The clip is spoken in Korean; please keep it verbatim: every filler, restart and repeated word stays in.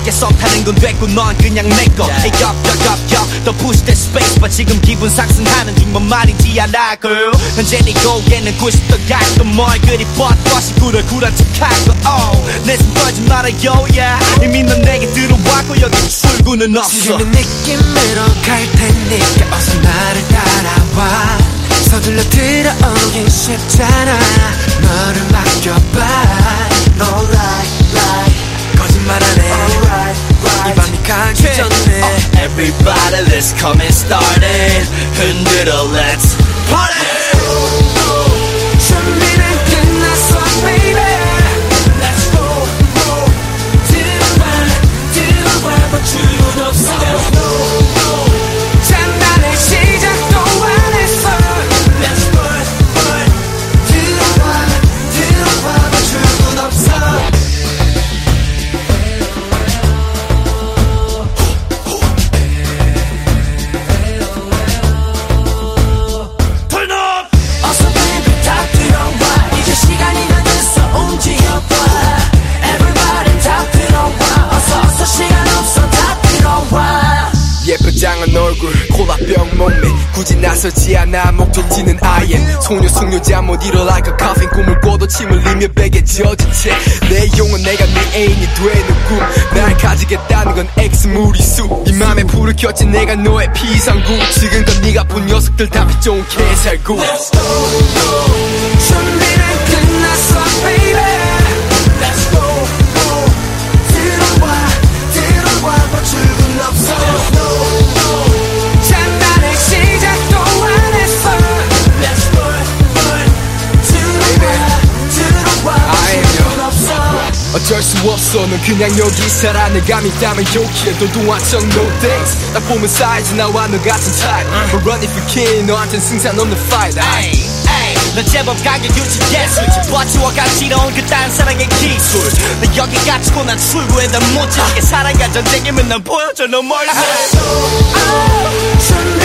함께 썸 타는 건 됐고 넌 그냥 내꺼 Hey up up up up 더 push that space but 지금 기분 상승하는 중 뭔 말인지 알아 girl 현재 네 고개는 구십 도 가끔 뭘 그리 뻣뻣이 구라구라 척하고 oh 내 손 떨지 말아요 yeah 이미 넌 내게 들어왔고 여기 출구는 없어 지금의 느낌으로 갈 테니까 어서 나를 따라와 서둘러 들어오긴 쉽잖아 너를 맡겨봐 Alright, right 거짓말 안 해 Alright, right 이 밤이 가기 전에 uh, Everybody let's come and start it 흔들어 let's party 준비는 끝났어 baby Let's go, go 들어와, 들어와 멈추는 없어 장난의 시작도 안 했어 Let's burn, burn 들어와, 들어와 멈추는 없어 예쁘장한 얼굴 콜라병 몸매 굳이 나서지 않아 목적지는 아예 소녀 숙녀 잠 못 일어 like a coffin 꿈을 꿔도 침을 흘리며 베개 지어진 채 내 용은 내가 네 애인이 되는 꿈날 가지겠다는 건 X 무리수 이 맘에 불을 켰지 내가 너의 피상구 지금껏 네가 본 녀석들 다 빚져온 개살구 Let's go, go 준비는 끝났어 baby Let's go, go 들어와, 들어와 멈추는 없어 어쩔 수 없어 넌 그냥 여기 살아 내가 믿다면 욕해 도도한청 no thanks 딱 보면 사이즈 나와 너 같은 타입 But run if you can 너한텐 승산 없는 fight 넌 제법 가격 유지 예술 집어치워 가지러운 그딴 사랑의 기술 너 여기 갇히고 난 출구에 넌 못 찾게 살아가 전쟁이면 난 보여줘 너 멀리